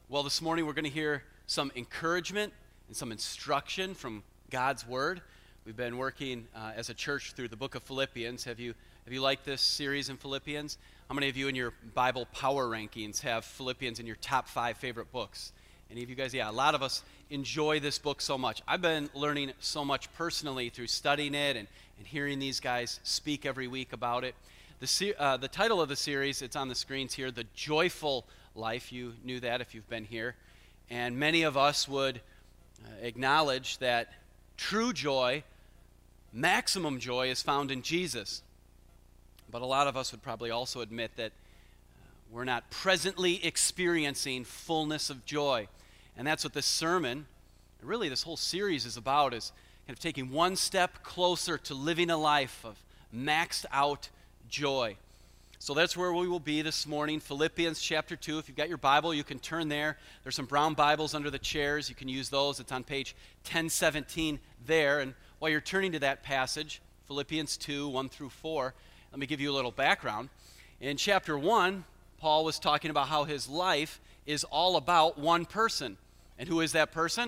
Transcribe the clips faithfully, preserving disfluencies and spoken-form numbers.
Well, this morning we're going to hear some encouragement and some instruction from God's Word. We've been working uh, as a church through the book of Philippians. Have you have you liked this series in Philippians? How many of you in your Bible power rankings have Philippians in your top five favorite books? Any of you guys? Yeah, a lot of us enjoy this book so much. I've been learning so much personally through studying it and, and hearing these guys speak every week about it. The, se- uh, the title of the series, it's on the screens here, The Joyful Life. You knew that if you've been here. And many of us would uh, acknowledge that true joy, maximum joy, is found in Jesus. But a lot of us would probably also admit that uh, we're not presently experiencing fullness of joy. And that's what this sermon, and really this whole series is about, is kind of taking one step closer to living a life of maxed out joy. So that's where we will be this morning, Philippians chapter two. If you've got your Bible, you can turn there. There's some brown Bibles under the chairs. You can use those. It's on page ten seventeen there. And while you're turning to that passage, Philippians two, one through four, let me give you a little background. In chapter one, Paul was talking about how his life is all about one person. And who is that person?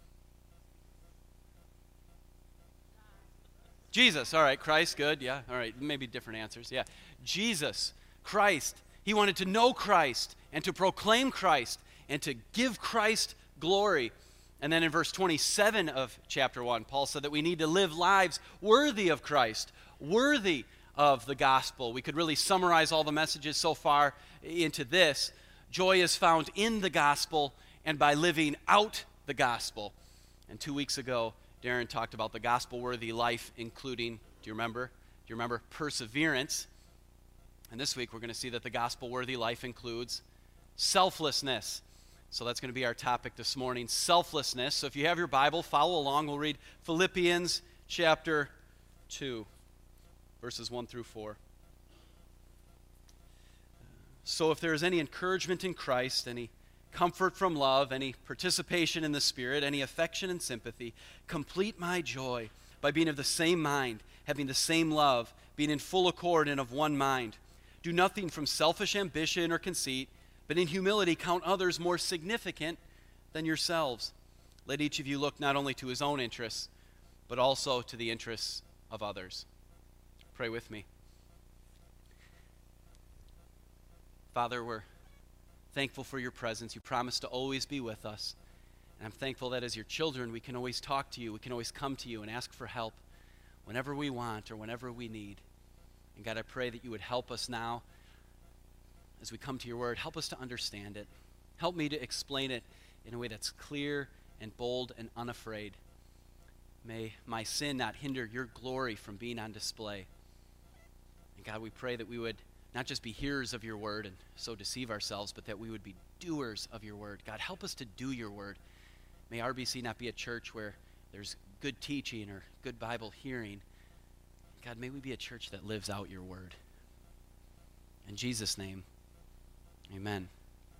Jesus. All right, Christ, good. Yeah, all right, maybe different answers. Yeah, Jesus, Christ. He wanted to know Christ and to proclaim Christ and to give Christ glory. And then in verse twenty-seven of chapter one, Paul said that we need to live lives worthy of Christ, worthy of the gospel. We could really summarize all the messages so far into this. Joy is found in the gospel and by living out the gospel. And two weeks ago, Darren talked about the gospel-worthy life, including, do you remember? Do you remember perseverance? And this week we're going to see that the gospel-worthy life includes selflessness. So that's going to be our topic this morning, selflessness. So if you have your Bible, follow along. We'll read Philippians chapter two, verses one through four. So if there is any encouragement in Christ, any comfort from love, any participation in the Spirit, any affection and sympathy, complete my joy by being of the same mind, having the same love, being in full accord and of one mind. Do nothing from selfish ambition or conceit, but in humility count others more significant than yourselves. Let each of you look not only to his own interests, but also to the interests of others. Pray with me. Father, we're thankful for your presence. You promise to always be with us. And I'm thankful that as your children, we can always talk to you. We can always come to you and ask for help whenever we want or whenever we need. And God, I pray that you would help us now as we come to your word. Help us to understand it. Help me to explain it in a way that's clear and bold and unafraid. May my sin not hinder your glory from being on display. And God, we pray that we would not just be hearers of your word and so deceive ourselves, but that we would be doers of your word. God, help us to do your word. May R B C not be a church where there's good teaching or good Bible hearing. God, may we be a church that lives out your word. In Jesus' name, amen.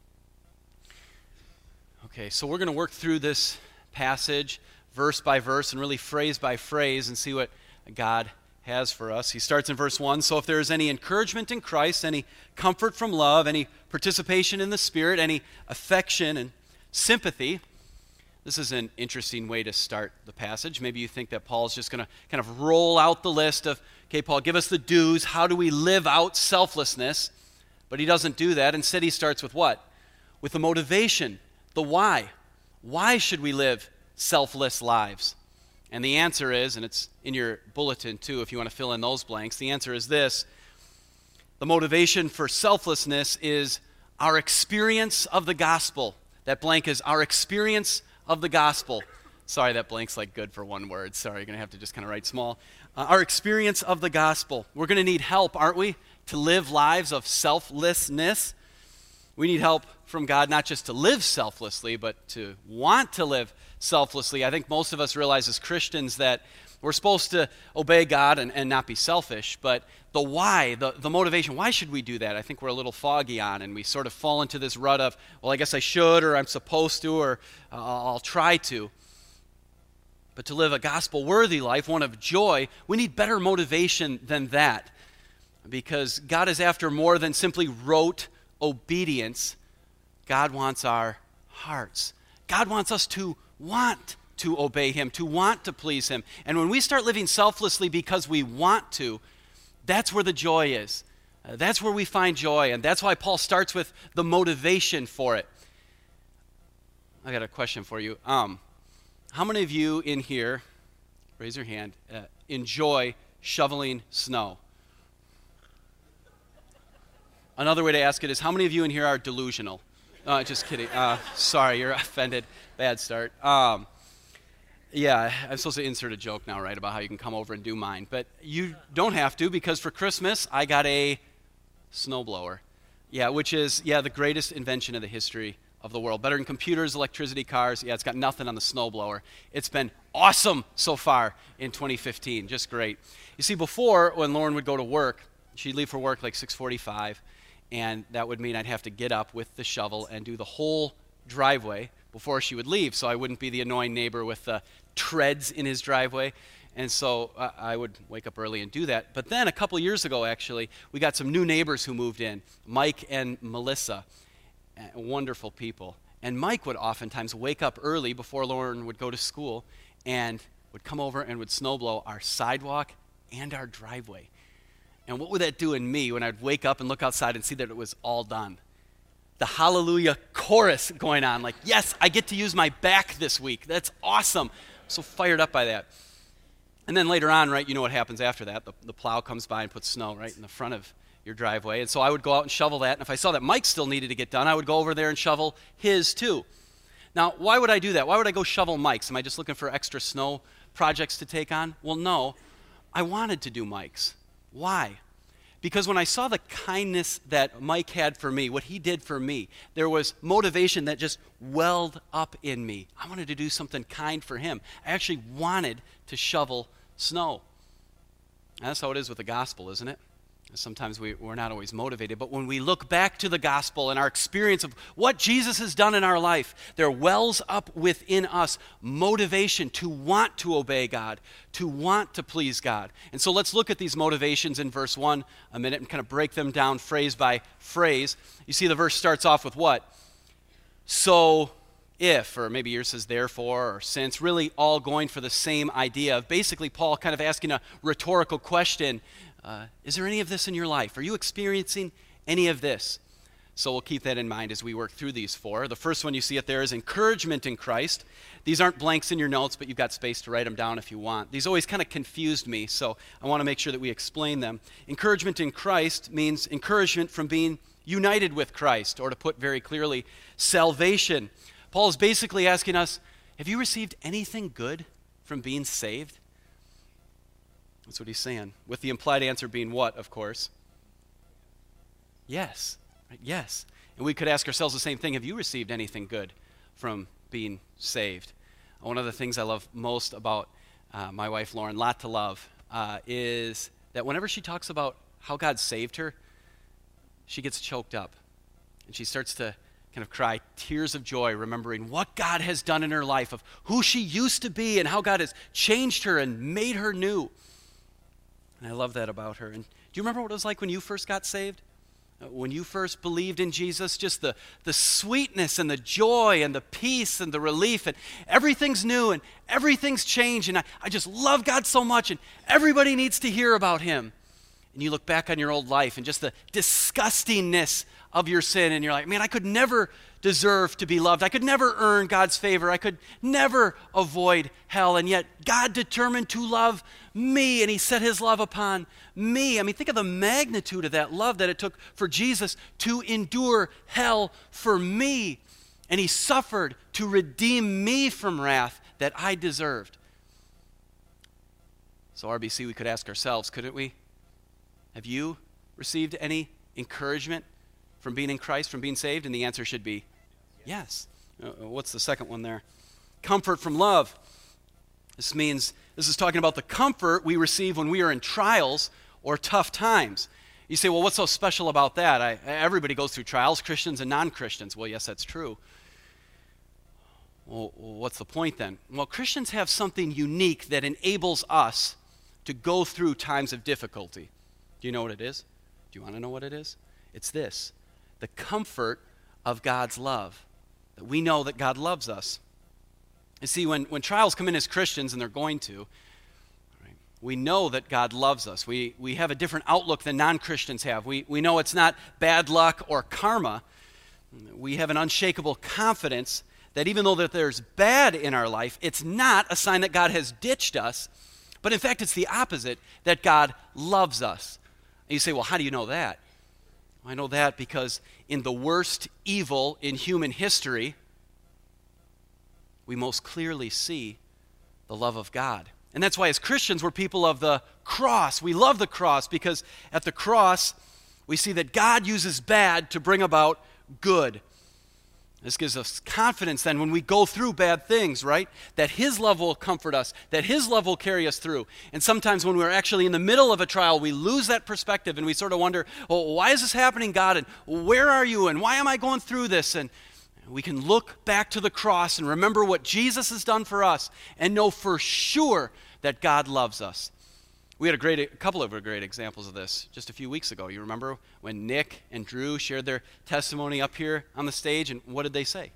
Okay, so we're going to work through this passage verse by verse and really phrase by phrase and see what God has for us. He starts in verse one. So if there is any encouragement in Christ, any comfort from love, any participation in the Spirit, any affection and sympathy. This is an interesting way to start the passage. Maybe you think that Paul's just going to kind of roll out the list of, okay, Paul, give us the do's. How do we live out selflessness? But he doesn't do that. Instead, he starts with what? With the motivation, the why. Why should we live selfless lives? And the answer is, and it's in your bulletin too if you want to fill in those blanks, the answer is this. The motivation for selflessness is our experience of the gospel. That blank is our experience of the gospel. Sorry, that blank's like good for one word. Sorry, you're going to have to just kind of write small. Uh, our experience of the gospel. We're going to need help, aren't we, to live lives of selflessness. We need help from God not just to live selflessly, but to want to live selflessly. I think most of us realize as Christians that we're supposed to obey God and, and not be selfish, but the why, the, the motivation, why should we do that? I think we're a little foggy on, and we sort of fall into this rut of, well, I guess I should, or I'm supposed to, or uh, I'll try to. But to live a gospel-worthy life, one of joy, we need better motivation than that, because God is after more than simply rote obedience. God wants our hearts. God wants us to want to obey him, to want to please him. And when we start living selflessly because we want to, that's where the joy is. Uh, that's where we find joy, and that's why Paul starts with the motivation for it. I got a question for you. Um, how many of you in here, raise your hand, uh, enjoy shoveling snow? Another way to ask it is, how many of you in here are delusional? Uh, just kidding. Uh, sorry, you're offended. Bad start. Um, yeah, I'm supposed to insert a joke now, right, about how you can come over and do mine. But you don't have to, because for Christmas, I got a snowblower. Yeah, which is, yeah, the greatest invention of the history of the world. Better than computers, electricity, cars. Yeah, it's got nothing on the snowblower. It's been awesome so far in twenty fifteen. Just great. You see, before, when Lauren would go to work, she'd leave for work like six forty-five, and that would mean I'd have to get up with the shovel and do the whole driveway before she would leave, so I wouldn't be the annoying neighbor with the treads in his driveway. And so uh, I would wake up early and do that. But then a couple years ago, actually, we got some new neighbors who moved in, Mike and Melissa, uh, wonderful people. And Mike would oftentimes wake up early before Lauren would go to school and would come over and would snowblow our sidewalk and our driveway. And what would that do in me when I'd wake up and look outside and see that it was all done? The hallelujah chorus going on, like, yes, I get to use my back this week. That's awesome. I'm so fired up by that. And then later on, right, you know what happens after that. The, the plow comes by and puts snow right in the front of your driveway. And so I would go out and shovel that. And if I saw that Mike still needed to get done, I would go over there and shovel his too. Now, why would I do that? Why would I go shovel Mike's? Am I just looking for extra snow projects to take on? Well, no. I wanted to do Mike's. Why? Because when I saw the kindness that Mike had for me, what he did for me, there was motivation that just welled up in me. I wanted to do something kind for him. I actually wanted to shovel snow. And that's how it is with the gospel, isn't it? Sometimes we, we're not always motivated, but when we look back to the gospel and our experience of what Jesus has done in our life, there wells up within us motivation to want to obey God, to want to please God. And so let's look at these motivations in verse one a minute and kind of break them down phrase by phrase. You see the verse starts off with what? So if, or maybe yours says therefore, or since, really all going for the same idea of basically Paul kind of asking a rhetorical question. Uh, is there any of this in your life? Are you experiencing any of this? So we'll keep that in mind as we work through these four. The first one you see it there is encouragement in Christ. These aren't blanks in your notes, but you've got space to write them down if you want. These always kind of confused me, so I want to make sure that we explain them. Encouragement in Christ means encouragement from being united with Christ, or to put very clearly, salvation. Paul is basically asking us, have you received anything good from being saved? That's what he's saying, with the implied answer being what, of course? Yes, right? Yes. And we could ask ourselves the same thing, have you received anything good from being saved? One of the things I love most about uh, my wife, Lauren, lot to love, uh, is that whenever she talks about how God saved her, she gets choked up. And she starts to kind of cry tears of joy, remembering what God has done in her life, of who she used to be and how God has changed her and made her new. And I love that about her. And do you remember what it was like when you first got saved? Uh, when you first believed in Jesus? Just the, the sweetness and the joy and the peace and the relief. And everything's new and everything's changed. And I, I just love God so much. And everybody needs to hear about him. And you look back on your old life and just the disgustingness of your sin. And you're like, man, I could never deserve to be loved. I could never earn God's favor. I could never avoid hell. And yet God determined to love me, and he set his love upon me. I mean, think of the magnitude of that love that it took for Jesus to endure hell for me. And he suffered to redeem me from wrath that I deserved. So R B C, we could ask ourselves, couldn't we? Have you received any encouragement from being in Christ, from being saved? And the answer should be yes. Uh, what's the second one there? Comfort from love. This means, this is talking about the comfort we receive when we are in trials or tough times. You say, well, what's so special about that? I, everybody goes through trials, Christians and non-Christians. Well, yes, that's true. Well, what's the point then? Well, Christians have something unique that enables us to go through times of difficulty. Do you know what it is? Do you want to know what it is? It's this: the comfort of God's love. that we know that God loves us. You see, when, when trials come in as Christians, and they're going to, right, we know that God loves us. We, we have a different outlook than non-Christians have. We, we know it's not bad luck or karma. We have an unshakable confidence that even though that there's bad in our life, it's not a sign that God has ditched us, but in fact, it's the opposite, that God loves us. And you say, well, how do you know that? Well, I know that because in the worst evil in human history, we most clearly see the love of God. And that's why as Christians, we're people of the cross. We love the cross because at the cross, we see that God uses bad to bring about good. This gives us confidence then when we go through bad things, right? That His love will comfort us, that His love will carry us through. And sometimes when we're actually in the middle of a trial, we lose that perspective and we sort of wonder, well, why is this happening, God? And where are you? And why am I going through this? And we can look back to the cross and remember what Jesus has done for us and know for sure that God loves us. We had a great, a couple of great examples of this just a few weeks ago. You remember when Nick and Drew shared their testimony up here on the stage, and what did they say?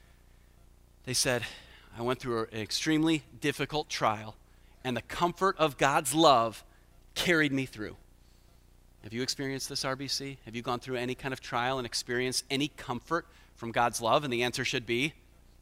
They said, I went through an extremely difficult trial, and the comfort of God's love carried me through. Have you experienced this, R B C? Have you gone through any kind of trial and experienced any comfort from God's love? And the answer should be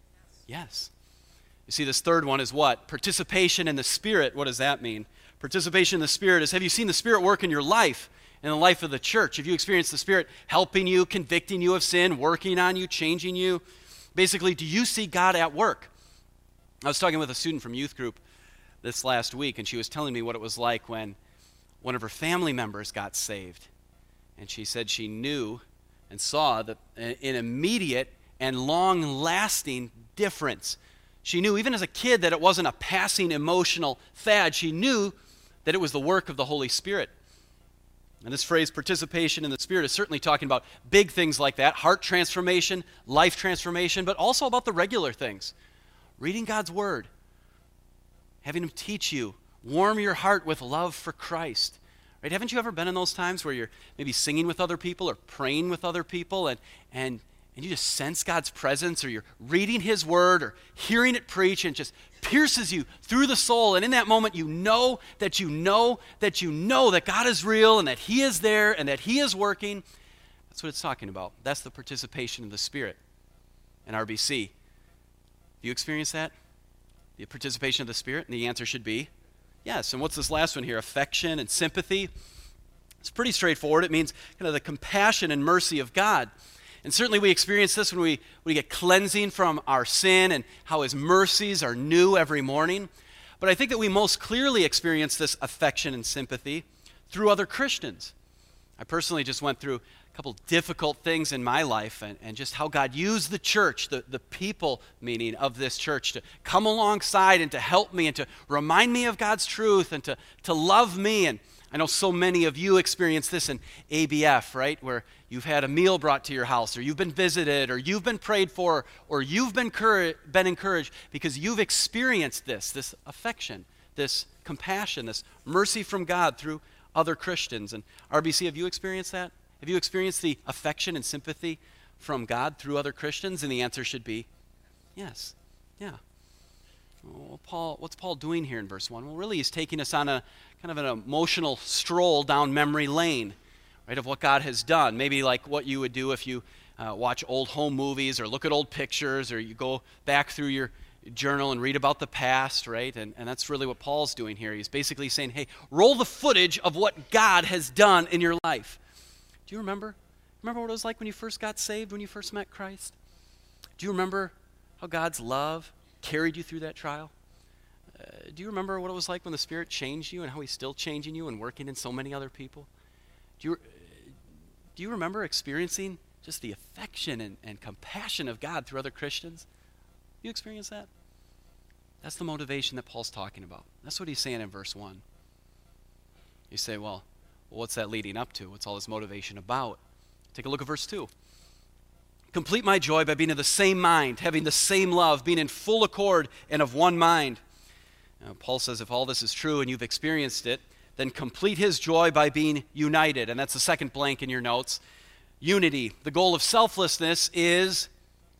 yes. You see, this third one is what? Participation in the Spirit. What does that mean? Participation in the Spirit is, have you seen the Spirit work in your life, in the life of the church? Have you experienced the Spirit helping you, convicting you of sin, working on you, changing you? Basically, do you see God at work? I was talking with a student from youth group this last week, and she was telling me what it was like when one of her family members got saved. And she said she knew and saw that an immediate and long-lasting difference. She knew even as a kid that it wasn't a passing emotional fad. She knew that it was the work of the Holy Spirit. And this phrase, participation in the Spirit, is certainly talking about big things like that, heart transformation, life transformation, but also about the regular things. Reading God's Word, having Him teach you, warm your heart with love for Christ. Right? Haven't you ever been in those times where you're maybe singing with other people or praying with other people and, and, and you just sense God's presence, or you're reading His Word or hearing it preached, and it just pierces you through the soul, and in that moment you know that you know that you know that God is real and that He is there and that He is working. That's what it's talking about. That's the participation of the Spirit in R B C. Have you experienced that? The participation of the Spirit? And the answer should be yes. And what's this last one here? Affection and sympathy. It's pretty straightforward. It means kind of the compassion and mercy of God. And certainly we experience this when we, when we get cleansing from our sin and how His mercies are new every morning. But I think that we most clearly experience this affection and sympathy through other Christians. I personally just went through a couple difficult things in my life, and, and just how God used the church, the, the people meaning of this church, to come alongside and to help me and to remind me of God's truth and to, to love me. And I know so many of you experience this in A B F, right, where you've had a meal brought to your house, or you've been visited, or you've been prayed for, or you've been, cur- been encouraged because you've experienced this, this affection, this compassion, this mercy from God through other Christians. And R B C, have you experienced that? Have you experienced the affection and sympathy from God through other Christians? And the answer should be yes. Yeah. Well, Paul, what's Paul doing here in verse one? Well, really, he's taking us on a kind of an emotional stroll down memory lane, right, of what God has done. Maybe like what you would do if you uh, watch old home movies or look at old pictures, or you go back through your journal and read about the past, right? And, and that's really what Paul's doing here. He's basically saying, hey, roll the footage of what God has done in your life. Do you remember? Remember what it was like when you first got saved, when you first met Christ? Do you remember how God's love carried you through that trial? Uh, do you remember what it was like when the Spirit changed you and how He's still changing you and working in so many other people? Do you, uh, do you remember experiencing just the affection and, and compassion of God through other Christians? You experience that? That's the motivation that Paul's talking about. That's what he's saying in verse one. You say, well, well, what's that leading up to? What's all this motivation about? Take a look at verse two. Complete my joy by being of the same mind, having the same love, being in full accord and of one mind. Now, Paul says if all this is true and you've experienced it, then complete his joy by being united. And that's the second blank in your notes. Unity. The goal of selflessness is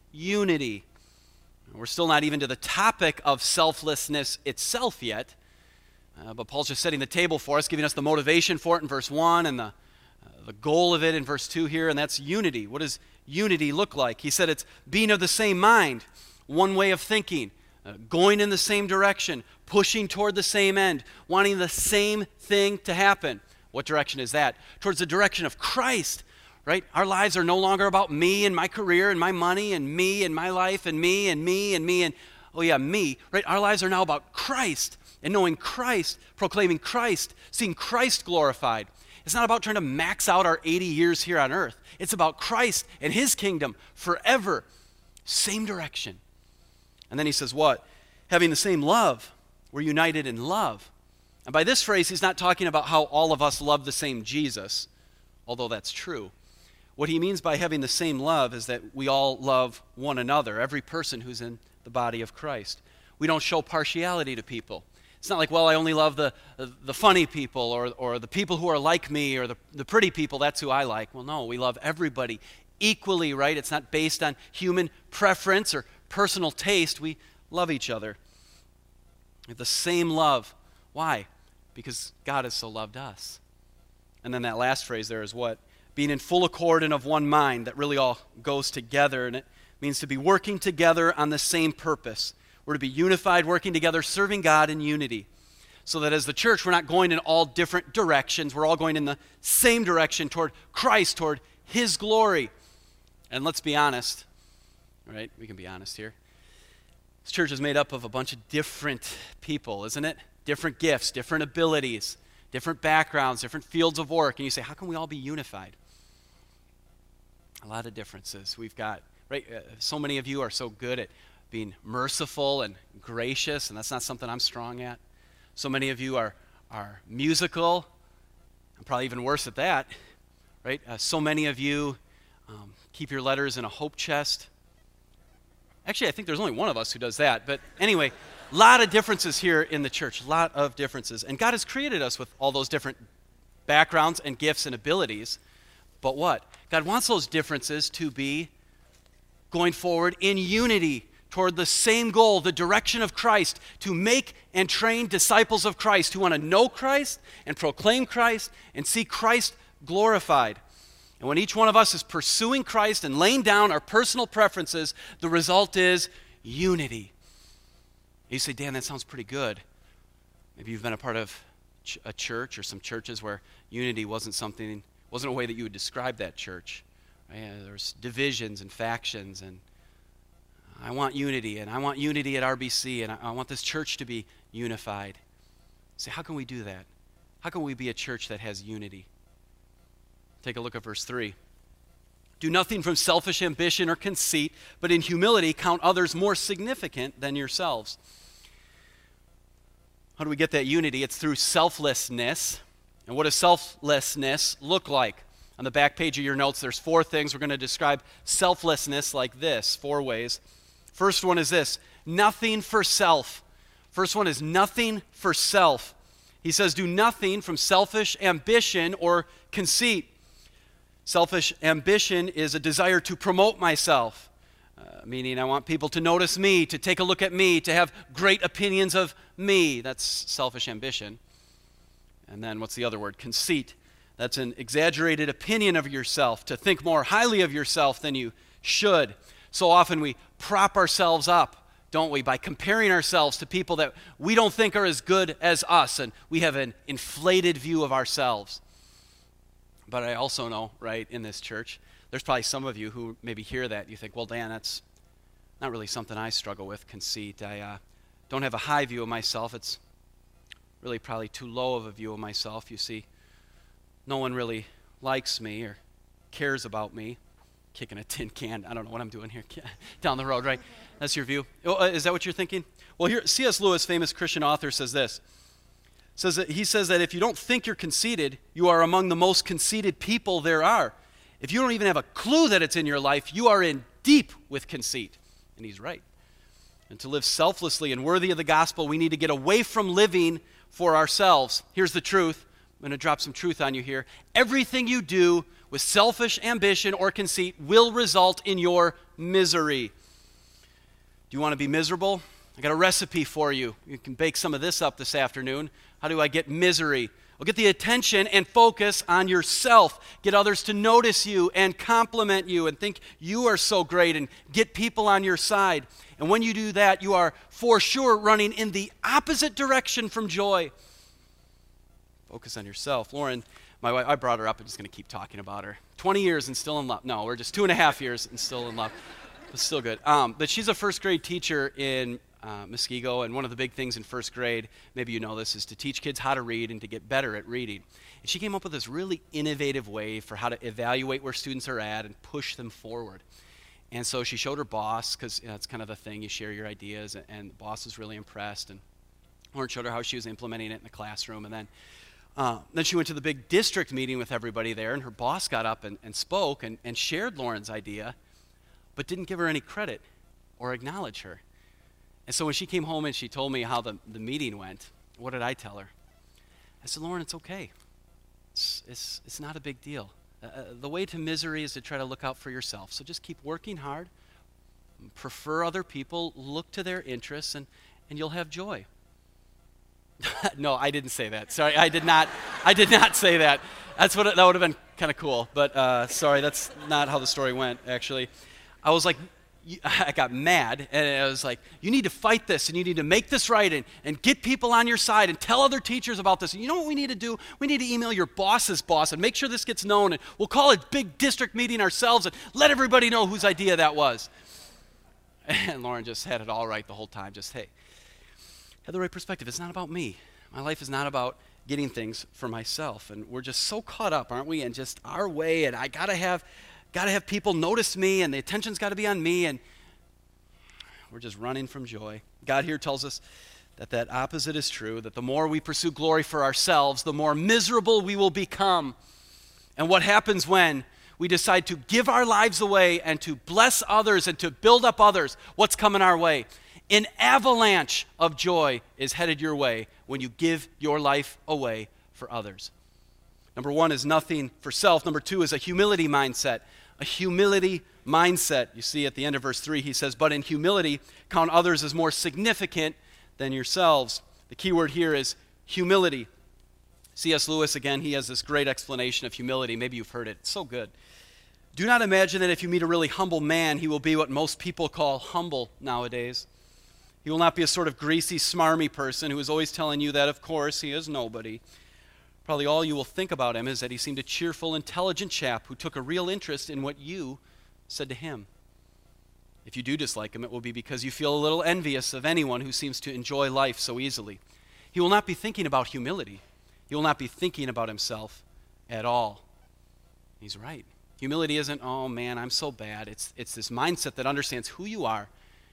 unity. We're still not even to the topic of selflessness itself yet, uh, but Paul's just setting the table for us, giving us the motivation for it in verse one and the, uh, the goal of it in verse two here, and that's unity. What does unity look like? He said it's being of the same mind, one way of thinking, uh, going in the same direction, pushing toward the same end, wanting the same thing to happen. What direction is that? Towards the direction of Christ. Right? Our lives are no longer about me and my career and my money and me and my life and me and me and me and, oh yeah, me. Right? Our lives are now about Christ and knowing Christ, proclaiming Christ, seeing Christ glorified. It's not about trying to max out our eighty years here on earth. It's about Christ and his kingdom forever. Same direction. And then he says what? Having the same love. We're united in love. And by this phrase, he's not talking about how all of us love the same Jesus, although that's true. What he means by having the same love is that we all love one another, every person who's in the body of Christ. We don't show partiality to people. It's not like, well, I only love the the funny people or, or the people who are like me or the, the pretty people, that's who I like. Well, no, we love everybody equally, right? It's not based on human preference or personal taste. We love each other. We have the same love. Why? Because God has so loved us. And then that last phrase there is what? Being in full accord and of one mind. That really all goes together, and it means to be working together on the same purpose. We're to be unified, working together, serving God in unity. So that as the church, we're not going in all different directions. We're all going in the same direction toward Christ, toward his glory. And let's be honest, right? We can be honest here. This church is made up of a bunch of different people, isn't it? Different gifts, different abilities, different backgrounds, different fields of work. And you say, how can we all be unified? A lot of differences. We've got, right, uh, so many of you are so good at being merciful and gracious, and that's not something I'm strong at. So many of you are, are musical. I'm probably even worse at that, right? Uh, so many of you um, keep your letters in a hope chest. Actually, I think there's only one of us who does that. But anyway, a lot of differences here in the church, a lot of differences. And God has created us with all those different backgrounds and gifts and abilities. But what? God wants those differences to be going forward in unity toward the same goal, the direction of Christ, to make and train disciples of Christ who want to know Christ and proclaim Christ and see Christ glorified. And when each one of us is pursuing Christ and laying down our personal preferences, the result is unity. You say, Dan, that sounds pretty good. Maybe you've been a part of ch- a church or some churches where unity wasn't something, wasn't a way that you would describe that church. Right? There's divisions and factions, and I want unity, and I want unity at R B C, and I, I want this church to be unified. Say, how can we do that? How can we be a church that has unity? Take a look at verse three. Do nothing from selfish ambition or conceit, but in humility count others more significant than yourselves. How do we get that unity? It's through selflessness. And what does selflessness look like? On the back page of your notes, there's four things. We're going to describe selflessness like this, four ways. First one is this, nothing for self. First one is nothing for self. He says, do nothing from selfish ambition or conceit. Selfish ambition is a desire to promote myself, uh, meaning I want people to notice me, to take a look at me, to have great opinions of me. That's selfish ambition. And then what's the other word? Conceit. That's an exaggerated opinion of yourself, to think more highly of yourself than you should. So often we prop ourselves up, don't we, by comparing ourselves to people that we don't think are as good as us, and we have an inflated view of ourselves. But I also know, right, in this church, there's probably some of you who maybe hear that. You think, well, Dan, that's not really something I struggle with, conceit. I uh, don't have a high view of myself. It's really probably too low of a view of myself. You see, no one really likes me or cares about me. Kicking a tin can. I don't know what I'm doing here. Down the road, right? That's your view. Oh, uh, is that what you're thinking? Well, here, C S Lewis, famous Christian author, says this. Says that, he says that if you don't think you're conceited, you are among the most conceited people there are. If you don't even have a clue that it's in your life, you are in deep with conceit. And he's right. And to live selflessly and worthy of the gospel, we need to get away from living for ourselves. Here's the truth. I'm going to drop some truth on you here. Everything you do with selfish ambition or conceit will result in your misery. Do you want to be miserable? I got a recipe for you. You can bake some of this up this afternoon. How do I get misery? Well, get the attention and focus on yourself. Get others to notice you and compliment you and think you are so great and get people on your side. And when you do that, you are for sure running in the opposite direction from joy. Focus on yourself. Lauren, my wife, I brought her up. I'm just going to keep talking about her. twenty years and still in love. No, we're just two and a half years and still in love. But still good. Um, but she's a first grade teacher in uh, Muskego, and one of the big things in first grade, maybe you know this, is to teach kids how to read and to get better at reading. And she came up with this really innovative way for how to evaluate where students are at and push them forward. And so she showed her boss, because you know, it's kind of the thing, you share your ideas, and, and the boss was really impressed. And Lauren showed her how she was implementing it in the classroom, and then Uh, then she went to the big district meeting with everybody there, and her boss got up and, and spoke and, and shared Lauren's idea, but didn't give her any credit or acknowledge her. And so when she came home and she told me how the, the meeting went, what did I tell her? I said, Lauren, it's okay. It's, it's, it's not a big deal. Uh, the way to misery is to try to look out for yourself. So just keep working hard, prefer other people, look to their interests, and, and you'll have joy. No, I didn't say that. Sorry, I did not. I did not say that. That's what it, that would have been kind of cool. But uh, sorry, that's not how the story went. Actually, I was like, I got mad, and I was like, you need to fight this, and you need to make this right, and, and get people on your side, and tell other teachers about this. And you know what we need to do? We need to email your boss's boss and make sure this gets known, and we'll call a big district meeting ourselves and let everybody know whose idea that was. And Lauren just had it all right the whole time. Just hey. Have the right perspective. It's not about me. My life is not about getting things for myself. And we're just so caught up, aren't we, in just our way, and I gotta have gotta have people notice me, and the attention's gotta be on me, and we're just running from joy. God here tells us that that opposite is true, that the more we pursue glory for ourselves, the more miserable we will become. And what happens when we decide to give our lives away and to bless others and to build up others? What's coming our way? An avalanche of joy is headed your way when you give your life away for others. Number one is nothing for self. Number two is a humility mindset. A humility mindset. You see at the end of verse three, he says, but in humility, count others as more significant than yourselves. The key word here is humility. C S Lewis, again, he has this great explanation of humility. Maybe you've heard it. It's so good. Do not imagine that if you meet a really humble man, he will be what most people call humble nowadays. He will not be a sort of greasy, smarmy person who is always telling you that, of course, he is nobody. Probably all you will think about him is that he seemed a cheerful, intelligent chap who took a real interest in what you said to him. If you do dislike him, it will be because you feel a little envious of anyone who seems to enjoy life so easily. He will not be thinking about humility. He will not be thinking about himself at all. He's right. Humility isn't, oh man, I'm so bad. It's, it's this mindset that understands who you are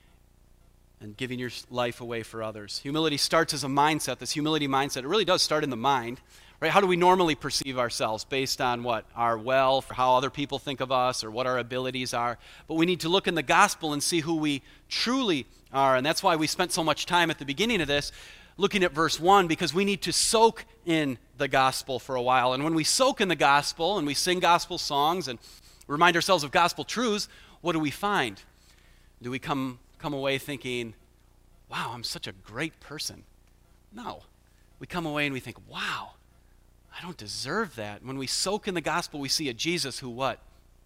and giving your life away for others. Humility starts as a mindset. This humility mindset, it really does start in the mind, right? How do we normally perceive ourselves? Based on what? Our wealth, or how other people think of us, or what our abilities are. But we need to look in the gospel and see who we truly are. And that's why we spent so much time at the beginning of this looking at verse one, because we need to soak in the gospel for a while. And when we soak in the gospel and we sing gospel songs and remind ourselves of gospel truths, what do we find? Do we come come away thinking, wow, I'm such a great person? No. We come away and we think, wow, I don't deserve that. When we soak in the gospel, we see a Jesus who what?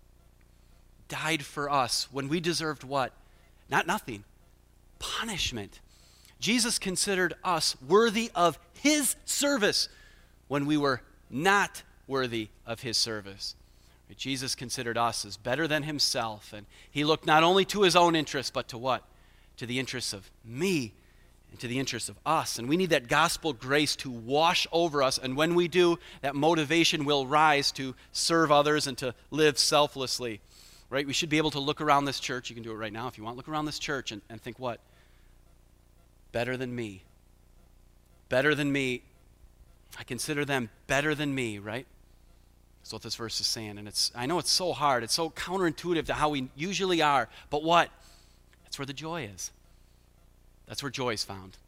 Died for us when we deserved what? Not nothing. Punishment. Jesus considered us worthy of his service when we were not worthy of his service. Jesus considered us as better than himself, and he looked not only to his own interests, but to what? To the interests of me and to the interests of us. And we need that gospel grace to wash over us, and when we do, that motivation will rise to serve others and to live selflessly. Right? We should be able to look around this church. You can do it right now if you want. Look around this church and, and think what? Better than me. Better than me. I consider them better than me, right? That's what this verse is saying. And it's I know it's so hard. It's so counterintuitive to how we usually are. But what? That's where the joy is. That's where joy is found.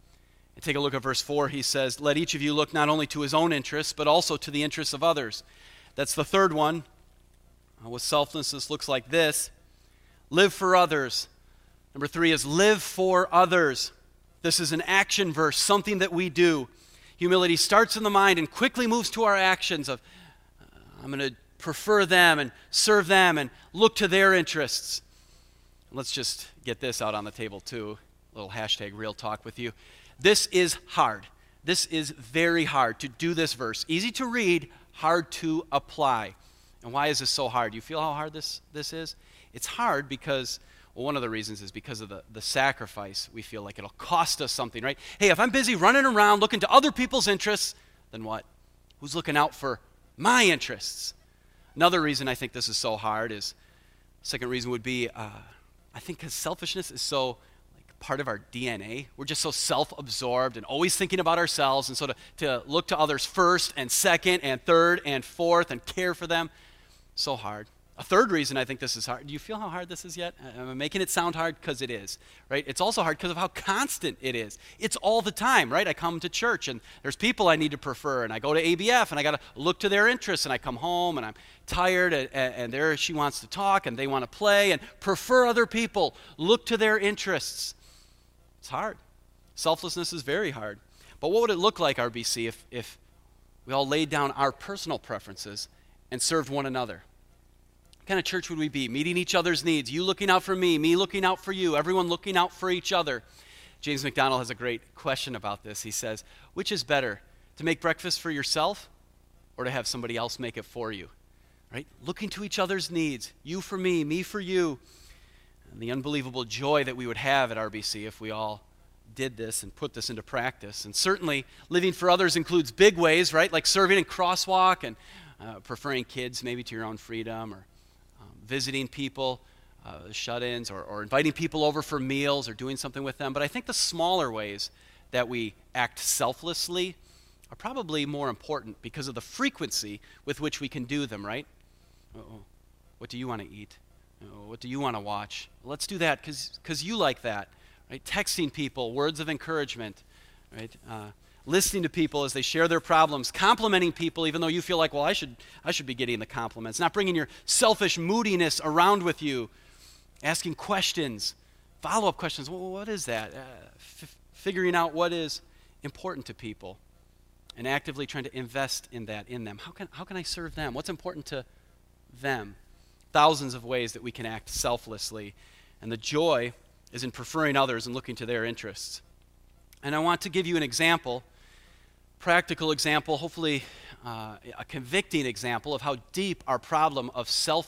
And take a look at verse four. He says, let each of you look not only to his own interests, but also to the interests of others. That's the third one. Uh, with selflessness looks like this. Live for others. Number three is live for others. This is an action verse, something that we do. Humility starts in the mind and quickly moves to our actions of, uh, I'm going to prefer them and serve them and look to their interests. Let's just get this out on the table too. A little hashtag real talk with you. This is hard. This is very hard to do this verse. Easy to read, hard to apply. And why is this so hard? You feel how hard this, this is? It's hard because, well, one of the reasons is because of the, the sacrifice. We feel like it'll cost us something, right? Hey, if I'm busy running around looking to other people's interests, then what? Who's looking out for my interests? Another reason I think this is so hard is, second reason would be, uh, I think because selfishness is so like part of our D N A. We're just so self-absorbed and always thinking about ourselves. And so to, to look to others first and second and third and fourth and care for them, so hard. A third reason I think this is hard. Do you feel how hard this is yet? I'm making it sound hard because it is, right? It's also hard because of how constant it is. It's all the time, right? I come to church and there's people I need to prefer, and I go to A B F and I got to look to their interests, and I come home and I'm tired, and, and there she wants to talk and they want to play and prefer other people, look to their interests. It's hard. Selflessness is very hard. But what would it look like, R B C, if, if we all laid down our personal preferences and served one another? What kind of church would we be? Meeting each other's needs. You looking out for me, me looking out for you, everyone looking out for each other. James McDonald has a great question about this. He says, which is better, to make breakfast for yourself or to have somebody else make it for you? Right? Looking to each other's needs. You for me, me for you. And the unbelievable joy that we would have at R B C if we all did this and put this into practice. And certainly living for others includes big ways, right? Like serving in Crosswalk and uh, preferring kids maybe to your own freedom, or visiting people, uh, shut-ins, or, or inviting people over for meals or doing something with them. But I think the smaller ways that we act selflessly are probably more important because of the frequency with which we can do them, right? Uh-oh. What do you want to eat? Uh-oh. What do you want to watch? Let's do that because because you like that, right? Texting people, words of encouragement, right? Uh, listening to people as they share their problems, complimenting people even though you feel like, well, I should I should be getting the compliments, not bringing your selfish moodiness around with you, asking questions, follow-up questions. Well, what is that? Uh, f- figuring out what is important to people and actively trying to invest in that in them. How can how can I serve them? What's important to them? Thousands of ways that we can act selflessly, and the joy is in preferring others and looking to their interests. And I want to give you an example, practical example, hopefully uh, a convicting example of how deep our problem of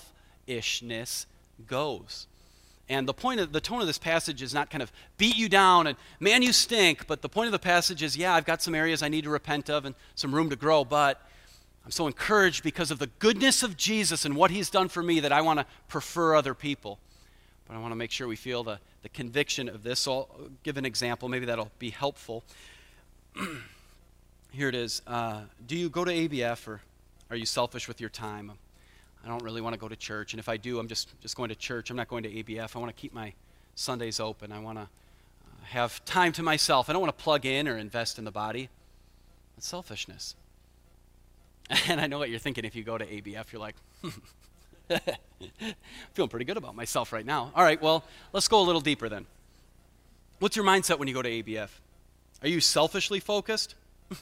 selfishness goes. And the point of the tone of this passage is not kind of beat you down and, man, you stink, but the point of the passage is, yeah, I've got some areas I need to repent of and some room to grow, but I'm so encouraged because of the goodness of Jesus and what he's done for me that I want to prefer other people. But I want to make sure we feel the, the conviction of this. So I'll give an example. Maybe that'll be helpful. Here it is. Uh, do you go to A B F, or are you selfish with your time? I don't really want to go to church. And if I do, I'm just, just going to church. I'm not going to A B F. I want to keep my Sundays open. I want to uh, have time to myself. I don't want to plug in or invest in the body. That's selfishness. And I know what you're thinking. If you go to A B F, you're like, hmm. Feeling pretty good about myself right now. All right, well, let's go a little deeper then. What's your mindset when you go to A B F? Are you selfishly focused?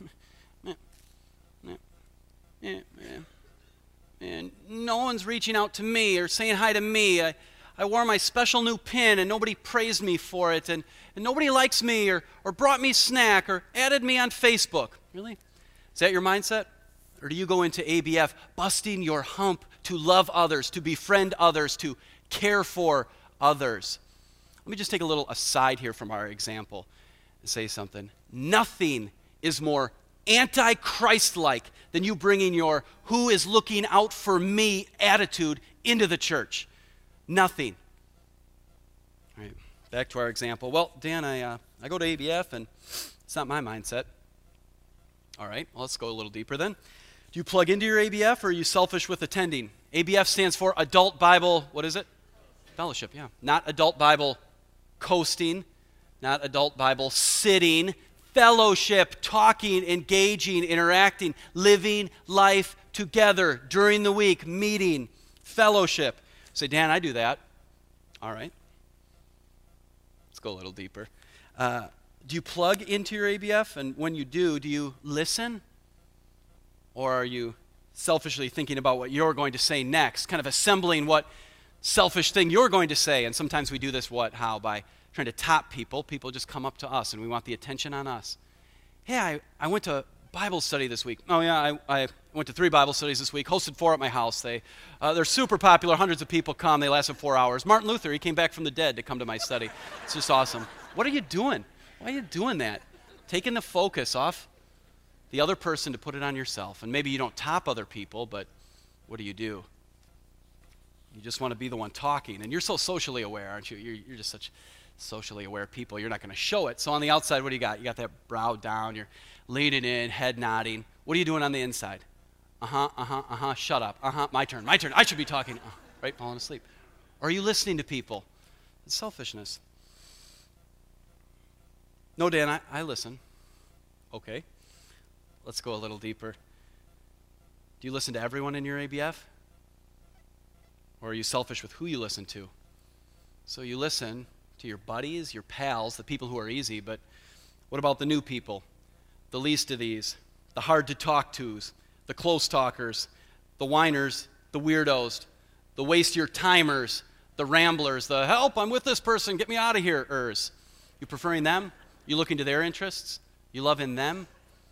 And no one's reaching out to me or saying hi to me. I, I wore my special new pin and nobody praised me for it, and, and nobody likes me or, or brought me a snack or added me on Facebook. Really? Is that your mindset? Or do you go into A B F busting your hump to love others, to befriend others, to care for others? Let me just take a little aside here from our example and say something. Nothing is more anti-Christ-like than you bringing your who is looking out for me attitude into the church. Nothing. All right, back to our example. Well, Dan, I, uh, I go to A B F and it's not my mindset. All right, well, let's go a little deeper then. Do you plug into your A B F, or are you selfish with attending? A B F stands for Adult Bible, what is it? Fellowship, yeah. Not Adult Bible coasting, not Adult Bible sitting, fellowship, talking, engaging, interacting, living life together during the week, meeting, fellowship. Say, Dan, I do that. All right. Let's go a little deeper. Uh, do you plug into your A B F? And when you do, do you listen? Or are you selfishly thinking about what you're going to say next, kind of assembling what selfish thing you're going to say? And sometimes we do this, what, how? By trying to top people. People just come up to us, and we want the attention on us. Hey, I, I went to Bible study this week. Oh, yeah, I, I went to three Bible studies this week, hosted four at my house. They, uh, they're super popular. Hundreds of people come. They lasted four hours. Martin Luther, he came back from the dead to come to my study. It's just awesome. What are you doing? Why are you doing that? Taking the focus off the other person to put it on yourself. And maybe you don't top other people, but what do you do? You just want to be the one talking. And you're so socially aware, aren't you? You're, you're just such socially aware people. You're not going to show it. So on the outside, what do you got? You got that brow down. You're leaning in, head nodding. What are you doing on the inside? Uh-huh, uh-huh, uh-huh, shut up. Uh-huh, my turn, my turn. I should be talking. Uh, right, falling asleep. Or are you listening to people? It's selfishness. No, Dan, I, I listen. Okay. Let's go a little deeper. Do you listen to everyone in your A B F? Or are you selfish with who you listen to? So you listen to your buddies, your pals, the people who are easy, but what about the new people? The least of these, the hard to talk tos, the close talkers, the whiners, the weirdos, the waste your timers, the ramblers, the help, I'm with this person, get me out of here ers. You preferring them? You looking to their interests? You loving them?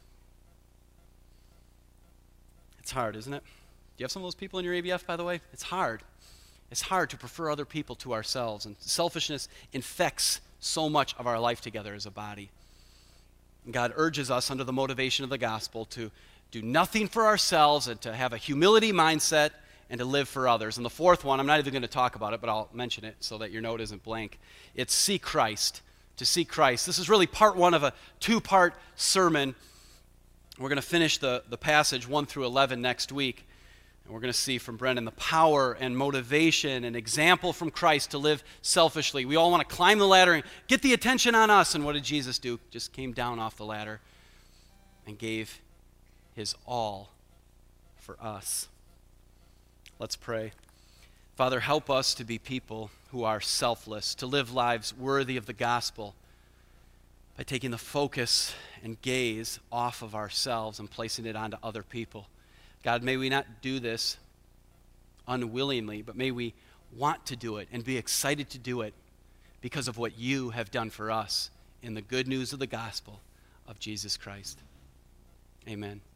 It's hard, isn't it? Do you have some of those people in your A B F, by the way? It's hard. It's hard to prefer other people to ourselves, and selfishness infects so much of our life together as a body. And God urges us under the motivation of the gospel to do nothing for ourselves and to have a humility mindset and to live for others. And the fourth one, I'm not even going to talk about it, but I'll mention it so that your note isn't blank. It's see Christ, to see Christ. This is really part one of a two-part sermon. We're going to finish the, the passage one through eleven next week. And we're going to see from Brendan the power and motivation and example from Christ to live selfishly. We all want to climb the ladder and get the attention on us. And what did Jesus do? Just came down off the ladder and gave his all for us. Let's pray. Father, help us to be people who are selfless, to live lives worthy of the gospel by taking the focus and gaze off of ourselves and placing it onto other people. God, may we not do this unwillingly, but may we want to do it and be excited to do it because of what you have done for us in the good news of the gospel of Jesus Christ. Amen.